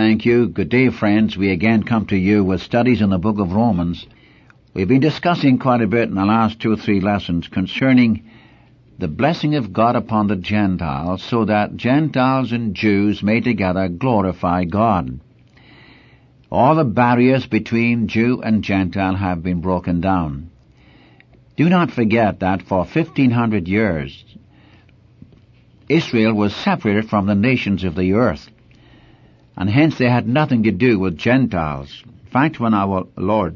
Thank you. Good day, friends. We again come to you with studies in the book of Romans. We've been discussing quite a bit in the last 2 or 3 lessons concerning the blessing of God upon the Gentiles, so that Gentiles and Jews may together glorify God. All the barriers between Jew and Gentile have been broken down. Do not forget that for 1,500 years, Israel was separated from the nations of the earth, and hence they had nothing to do with Gentiles. In fact, when our Lord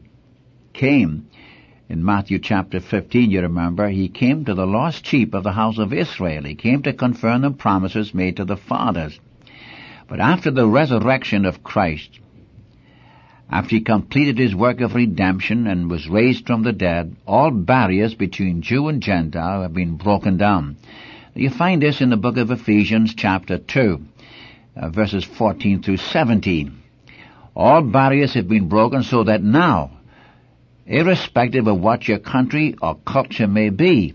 came, in Matthew chapter 15, you remember, he came to the lost sheep of the house of Israel. He came to confirm the promises made to the fathers. But after the resurrection of Christ, after he completed his work of redemption and was raised from the dead, all barriers between Jew and Gentile have been broken down. You find this in the book of Ephesians chapter 2, verses 14 through 17. All barriers have been broken so that now, irrespective of what your country or culture may be,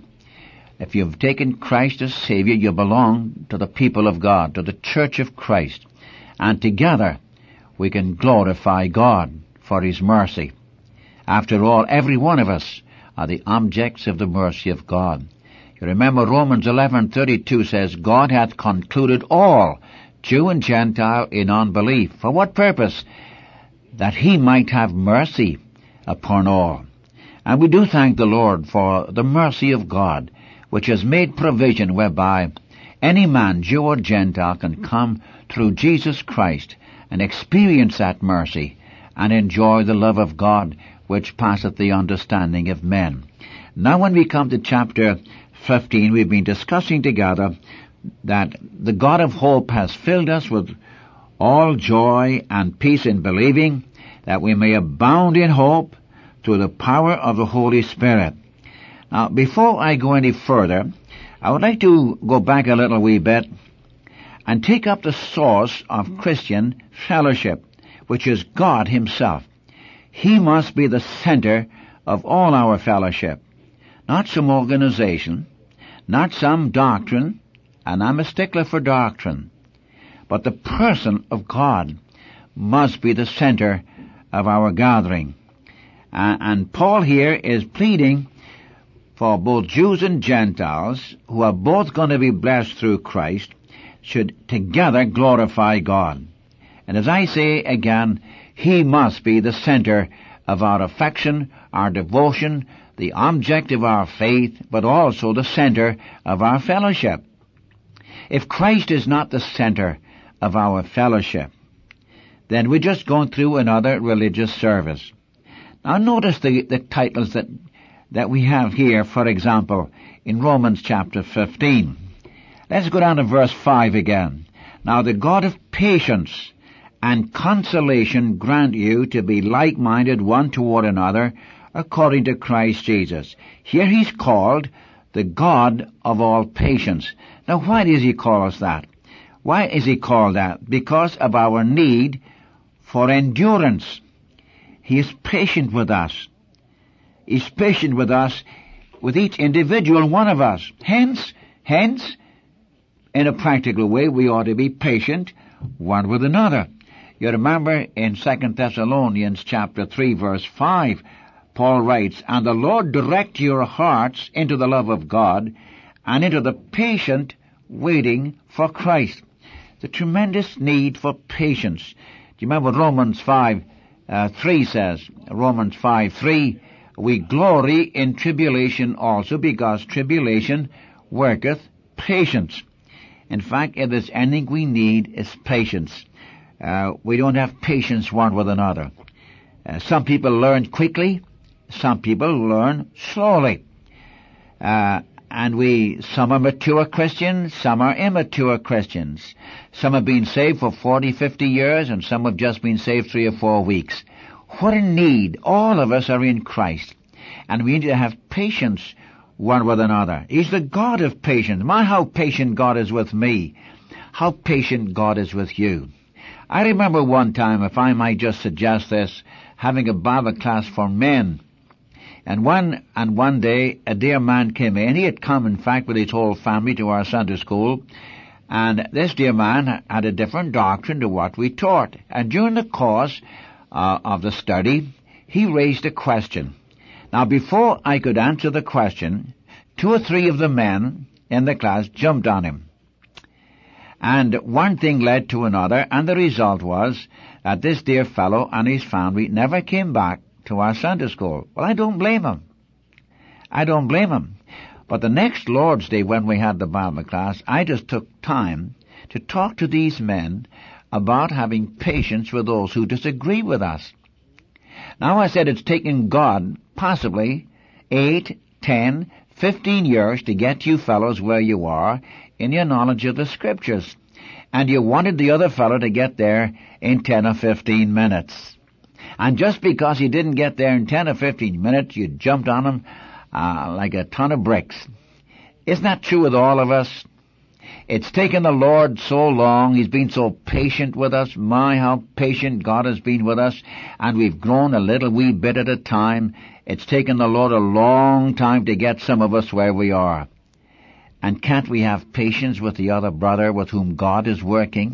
if you've taken Christ as Savior, you belong to the people of God, to the church of Christ. And together, we can glorify God for His mercy. After all, every one of us are the objects of the mercy of God. You remember Romans 11:32 says, God hath concluded all, Jew and Gentile, in unbelief. For what purpose? That He might have mercy upon all. And we do thank the Lord for the mercy of God, which has made provision whereby any man, Jew or Gentile, can come through Jesus Christ and experience that mercy and enjoy the love of God which passeth the understanding of men. Now when we come to chapter 15, we've been discussing together that the God of hope has filled us with all joy and peace in believing, that we may abound in hope through the power of the Holy Spirit. Now, before I go any further, I would like to go back a little wee bit and take up the source of Christian fellowship, which is God Himself. He must be the center of all our fellowship, not some organization, not some doctrine, and I'm a stickler for doctrine, but the person of God must be the center of our gathering. And Paul here is pleading for both Jews and Gentiles, who are both going to be blessed through Christ, should together glorify God. And as I say again, He must be the center of our affection, our devotion, the object of our faith, but also the center of our fellowship. If Christ is not the center of our fellowship, then we're just going through another religious service. Now notice the titles that we have here, for example, in Romans chapter 15. Let's go down to verse 5 again. Now the God of patience and consolation grant you to be like-minded one toward another, according to Christ Jesus. Here He's called the God of all patience. Now why does He call us that? Why is He called that? Because of our need for endurance. He is patient with us. He's patient with us, with each individual one of us. Hence, in a practical way, we ought to be patient one with another. You remember in 2 Thessalonians chapter 3 verse 5, Paul writes, And the Lord direct your hearts into the love of God and into the patient waiting for Christ. The tremendous need for patience. Do you remember Romans 5:3 says, Romans 5:3, we glory in tribulation also, because tribulation worketh patience. In fact, if there's anything we need, it's patience. We don't have patience one with another. Some people learn quickly, some people learn slowly. And some are mature Christians, some are immature Christians. Some have been saved for 40, 50 years, and some have just been saved 3 or 4 weeks. What a need. All of us are in Christ, and we need to have patience one with another. He's the God of patience. My, how patient God is with me. How patient God is with you. I remember one time, if I might just suggest this, having a Bible class for men. And one day, a dear man came in. He had come, in fact, with his whole family to our Sunday school. And this dear man had a different doctrine to what we taught. And during the course of the study, he raised a question. Now, before I could answer the question, 2 or 3 of the men in the class jumped on him. And one thing led to another, and the result was that this dear fellow and his family never came back to our Sunday school. Well, I don't blame him. I don't blame him. But the next Lord's Day when we had the Bible class, I just took time to talk to these men about having patience with those who disagree with us. Now, I said it's taken God possibly 8, 10, 15 years to get you fellows where you are in your knowledge of the Scriptures. And you wanted the other fellow to get there in 10 or 15 minutes. And just because he didn't get there in 10 or 15 minutes, you jumped on him like a ton of bricks. Isn't that true with all of us? It's taken the Lord so long. He's been so patient with us. My, how patient God has been with us. And we've grown a little wee bit at a time. It's taken the Lord a long time to get some of us where we are. And can't we have patience with the other brother with whom God is working?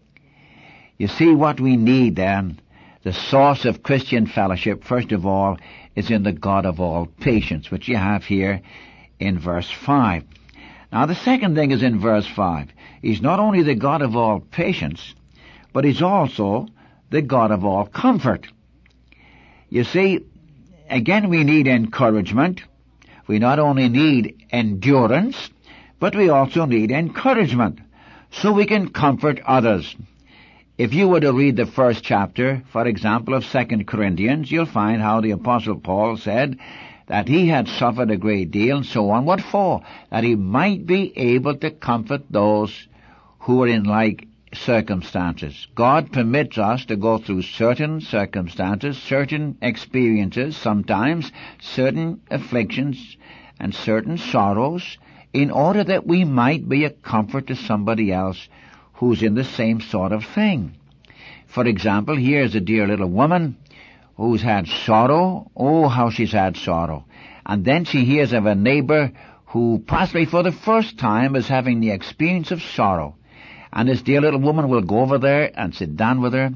You see, what we need then, the source of Christian fellowship, first of all, is in the God of all patience, which you have here in verse 5. Now, the second thing is in verse 5. He's not only the God of all patience, but he's also the God of all comfort. You see, again, we need encouragement. We not only need endurance, but we also need encouragement, so we can comfort others. If you were to read the first chapter, for example, of 2 Corinthians, you'll find how the Apostle Paul said that he had suffered a great deal and so on. What for? That he might be able to comfort those who are in like circumstances. God permits us to go through certain circumstances, certain experiences, sometimes certain afflictions and certain sorrows, in order that we might be a comfort to somebody else who's in the same sort of thing. For example, here's a dear little woman who's had sorrow. Oh, how she's had sorrow. And then she hears of a neighbor who possibly for the first time is having the experience of sorrow. And this dear little woman will go over there and sit down with her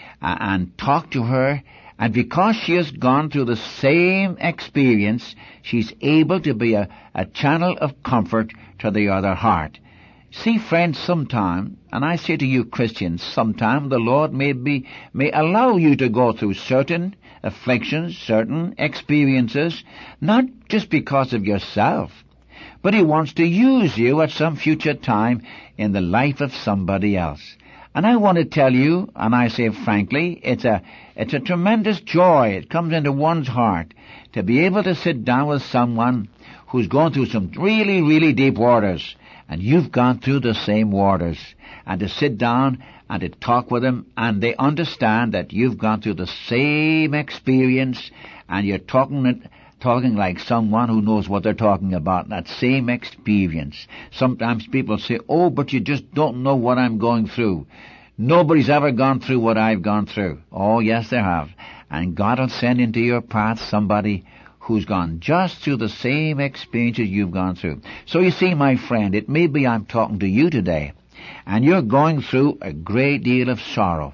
and talk to her. And because she has gone through the same experience, she's able to be a channel of comfort to the other heart. See, friends, sometime, and I say to you Christians, sometime the Lord may allow you to go through certain afflictions, certain experiences, not just because of yourself, but He wants to use you at some future time in the life of somebody else. And I want to tell you, and I say frankly, it's a tremendous joy. It comes into one's heart to be able to sit down with someone who's gone through some really, really deep waters, and you've gone through the same waters, and to sit down and to talk with them, and they understand that you've gone through the same experience, and you're talking like someone who knows what they're talking about, that same experience. Sometimes people say, oh, but you just don't know what I'm going through. Nobody's ever gone through what I've gone through. Oh, yes, they have. And God will send into your path somebody who's gone just through the same experiences you've gone through. So you see, my friend, it may be I'm talking to you today, and you're going through a great deal of sorrow.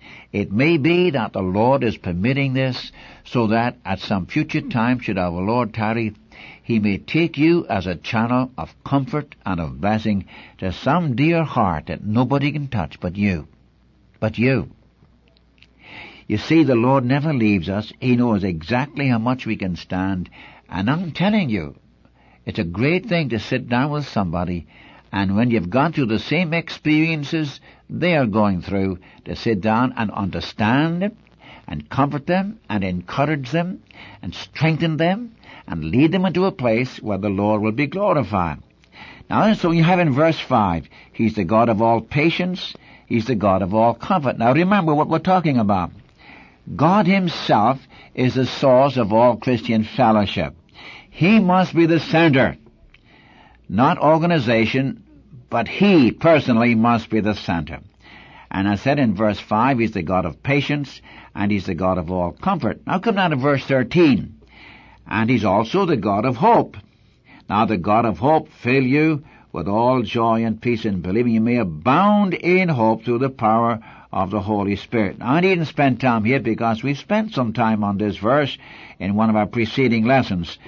It may be that the Lord is permitting this so that at some future time, should our Lord tarry, He may take you as a channel of comfort and of blessing to some dear heart that nobody can touch but you. But you. You see, the Lord never leaves us. He knows exactly how much we can stand. And I'm telling you, it's a great thing to sit down with somebody, and when you've gone through the same experiences they are going through, to sit down and understand them, and comfort them, and encourage them, and strengthen them, and lead them into a place where the Lord will be glorified. Now, so you have in verse 5, He's the God of all patience, He's the God of all comfort. Now remember what we're talking about. God Himself is the source of all Christian fellowship. He must be the center, not organization, but He personally must be the center. And I said in verse 5, He's the God of patience, and He's the God of all comfort. Now come down to verse 13. And He's also the God of hope. Now the God of hope fill you with all joy and peace in believing, you may abound in hope through the power of the Holy Spirit. Now, I needn't spend time here because we've spent some time on this verse in one of our preceding lessons.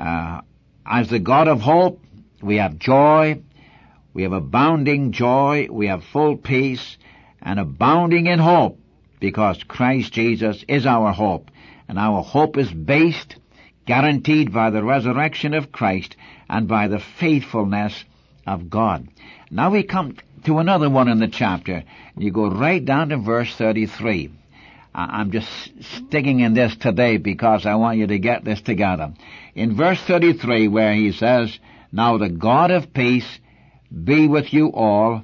As the God of hope, we have joy, we have abounding joy, we have full peace, and abounding in hope, because Christ Jesus is our hope. And our hope is based, guaranteed by the resurrection of Christ and by the faithfulness of God. Now we come to another one in the chapter. You go right down to verse 33. I'm just sticking in this today because I want you to get this together. In verse 33, where he says, "Now the God of peace be with you all.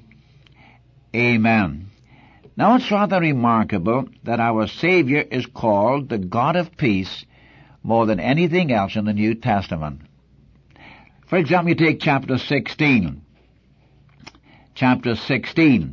Amen." Now it's rather remarkable that our Savior is called the God of peace more than anything else in the New Testament. For example, you take chapter 16. Chapter 16.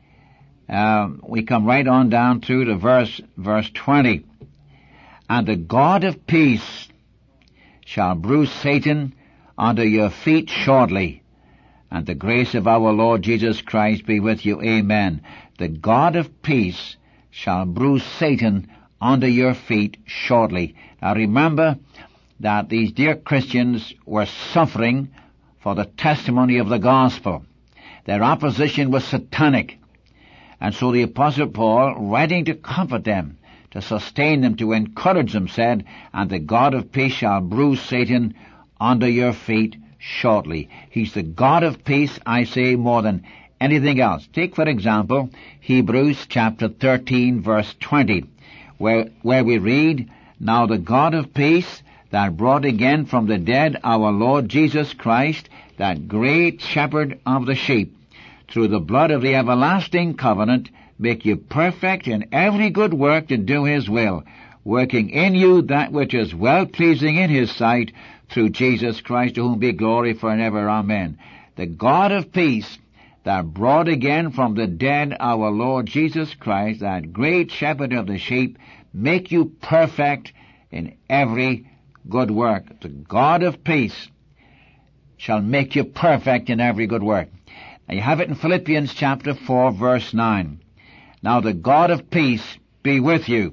We come right on down through to verse 20. "And the God of peace shall bruise Satan under your feet shortly. And the grace of our Lord Jesus Christ be with you. Amen." The God of peace shall bruise Satan under your feet shortly. Now remember that these dear Christians were suffering for the testimony of the gospel. Their opposition was satanic. And so the Apostle Paul, writing to comfort them, to sustain them, to encourage them, said, "And the God of peace shall bruise Satan under your feet shortly." He's the God of peace, I say, more than anything else. Take, for example, Hebrews chapter 13, verse 20, where we read, "Now the God of peace that brought again from the dead our Lord Jesus Christ, that great shepherd of the sheep, through the blood of the everlasting covenant, make you perfect in every good work to do his will, working in you that which is well-pleasing in his sight, through Jesus Christ, to whom be glory forever. Amen." The God of peace that brought again from the dead our Lord Jesus Christ, that great shepherd of the sheep, make you perfect in every good work. The God of peace shall make you perfect in every good work. Now you have it in Philippians chapter 4, verse 9. "Now the God of peace be with you."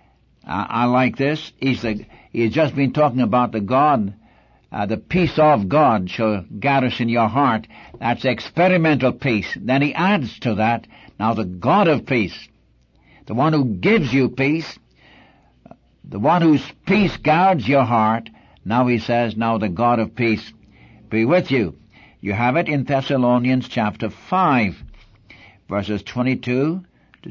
I like this. He's just been talking about the God, the peace of God shall garrison your heart. That's experimental peace. Then he adds to that, "Now the God of peace," the one who gives you peace, the one whose peace guards your heart. Now he says, "Now the God of peace be with you." You have it in Thessalonians chapter 5, verses 23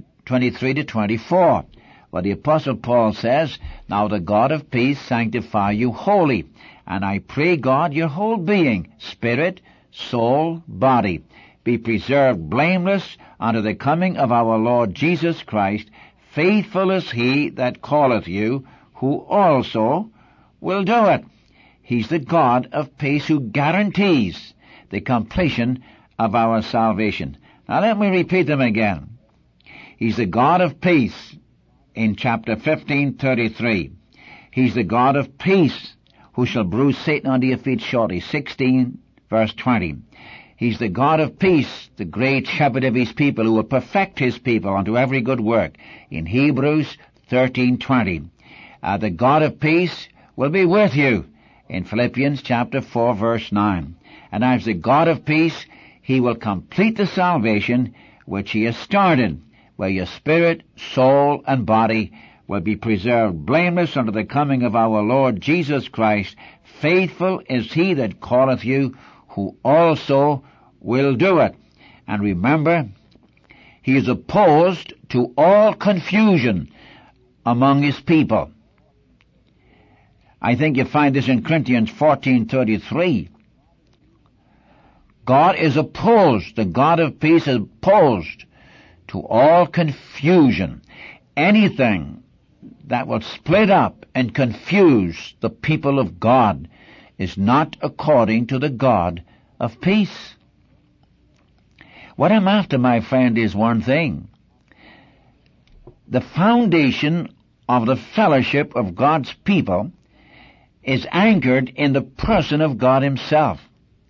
to 24, where the Apostle Paul says, "Now the God of peace sanctify you wholly, and I pray God your whole being, spirit, soul, body, be preserved blameless unto the coming of our Lord Jesus Christ. Faithful is he that calleth you, who also will do it." He's the God of peace who guarantees the completion of our salvation. Now let me repeat them again. He's the God of peace in chapter 15:33. He's the God of peace who shall bruise Satan under your feet shortly. 16, verse 20. He's the God of peace, the great shepherd of his people, who will perfect his people unto every good work. In Hebrews 13:20. The God of peace will be with you. In Philippians chapter 4, verse 9. And as the God of peace, he will complete the salvation which he has started, where your spirit, soul, and body will be preserved blameless unto the coming of our Lord Jesus Christ. Faithful is he that calleth you, who also will do it. And remember, he is opposed to all confusion among his people. I think you find this in Corinthians 14:33. God is opposed, the God of peace is opposed to all confusion. Anything that will split up and confuse the people of God is not according to the God of peace. What I'm after, my friend, is one thing. The foundation of the fellowship of God's people is anchored in the person of God himself.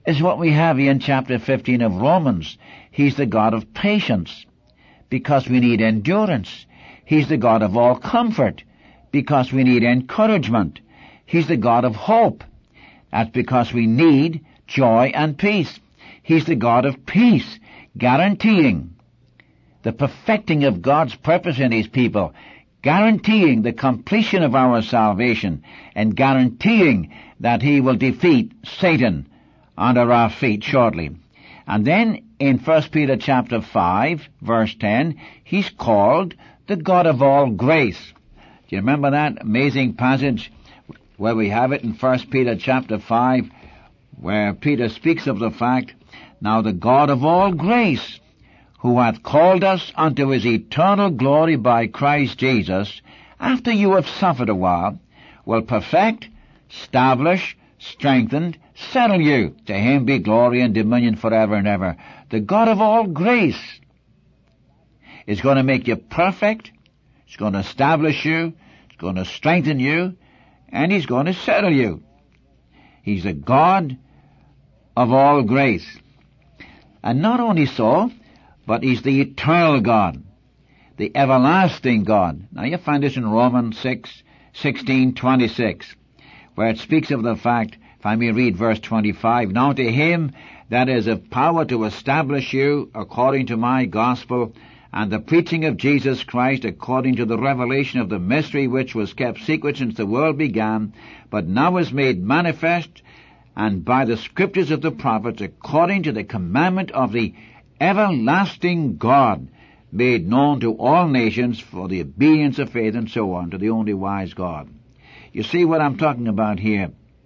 is what we have here in chapter 15 of Romans. He's the God of patience, because we need endurance. He's the God of all comfort, because we need encouragement. He's the God of hope. That's because we need joy and peace. He's the God of peace, guaranteeing the perfecting of God's purpose in His people, guaranteeing the completion of our salvation, and guaranteeing that He will defeat Satan under our feet shortly. And then in 1 Peter chapter 5, verse 10, He's called the God of all grace. Do you remember that amazing passage where we have it in 1 Peter chapter 5, where Peter speaks of the fact, now the God of all grace, who hath called us unto His eternal glory by Christ Jesus, after you have suffered a while, will perfect, establish, strengthen, settle you. To Him be glory and dominion forever and ever. The God of all grace is going to make you perfect. He's going to establish you. He's going to strengthen you. And He's going to settle you. He's the God of all grace. And not only so, but He's the eternal God, the everlasting God. Now you find this in Romans 6:16-26, where it speaks of the fact, if I may read verse 25, now to Him that is of power to establish you according to my gospel, and the preaching of Jesus Christ according to the revelation of the mystery which was kept secret since the world began, but now is made manifest, and by the scriptures of the prophets, according to the commandment of the everlasting God, made known to all nations for the obedience of faith, and so on, to the only wise God. You see what I'm talking about here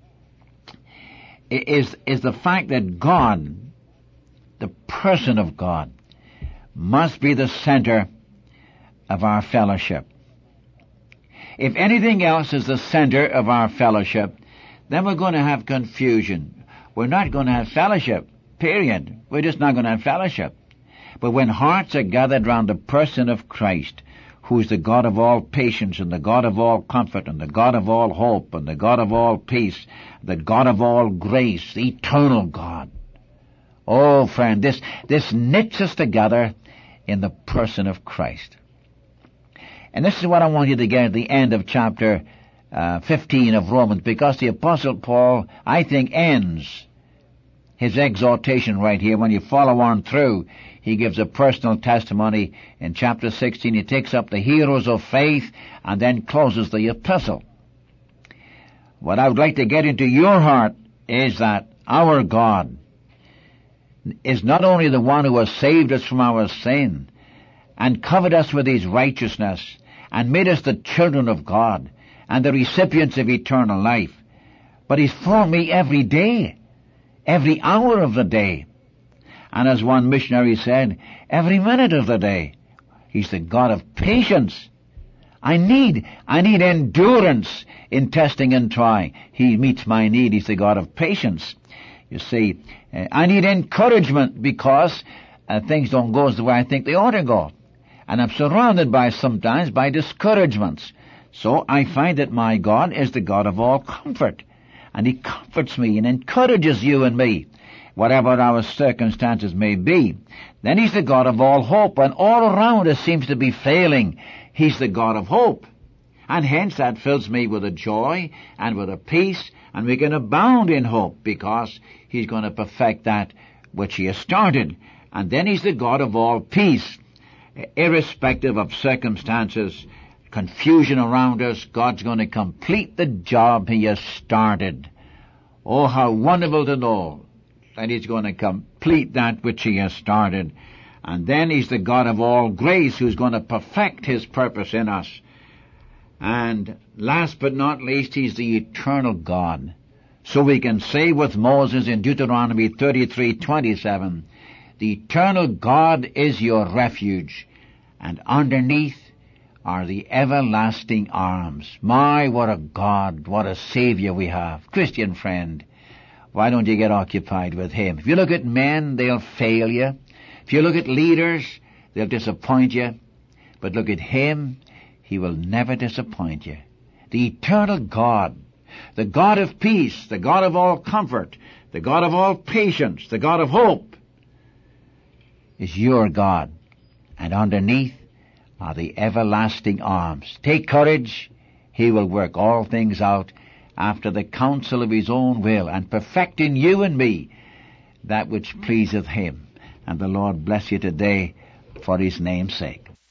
is the fact that God, the person of God, must be the center of our fellowship. If anything else is the center of our fellowship, then we're going to have confusion. We're not going to have fellowship, period. We're just not going to have fellowship. But when hearts are gathered round the person of Christ, who is the God of all patience, and the God of all comfort, and the God of all hope, and the God of all peace, the God of all grace, the eternal God. Oh, friend, this knits us together in the person of Christ. And this is what I want you to get at the end of chapter 15 of Romans, because the Apostle Paul, I think, ends his exhortation right here. When you follow on through, he gives a personal testimony. In chapter 16, he takes up the heroes of faith and then closes the epistle. What I would like to get into your heart is that our God is not only the one who has saved us from our sin and covered us with His righteousness and made us the children of God and the recipients of eternal life, but He's for me every day, every hour of the day. And as one missionary said, every minute of the day. He's the God of patience. I need endurance in testing and trying. He meets my need. He's the God of patience. You see, I need encouragement because things don't go as the way I think they ought to go. And I'm surrounded sometimes by discouragements. So I find that my God is the God of all comfort. And He comforts me and encourages you and me, whatever our circumstances may be. Then He's the God of all hope, and all around us seems to be failing. He's the God of hope. And hence that fills me with a joy and with a peace, and we can abound in hope because He's going to perfect that which He has started. And then He's the God of all peace. Irrespective of circumstances, confusion around us, God's going to complete the job He has started. Oh, how wonderful to know that He's going to complete that which He has started. And then He's the God of all grace, who's going to perfect His purpose in us. And last but not least, He's the eternal God. So we can say with Moses in Deuteronomy 33:27, the eternal God is your refuge, and underneath are the everlasting arms. My, what a God, what a Savior we have. Christian friend, why don't you get occupied with Him? If you look at men, they'll fail you. If you look at leaders, they'll disappoint you. But look at Him, He will never disappoint you. The eternal God, the God of peace, the God of all comfort, the God of all patience, the God of hope, is your God. And underneath are the everlasting arms. Take courage. He will work all things out after the counsel of his own will, and perfect in you and me that which pleaseth him. And the Lord bless you today for his name's sake.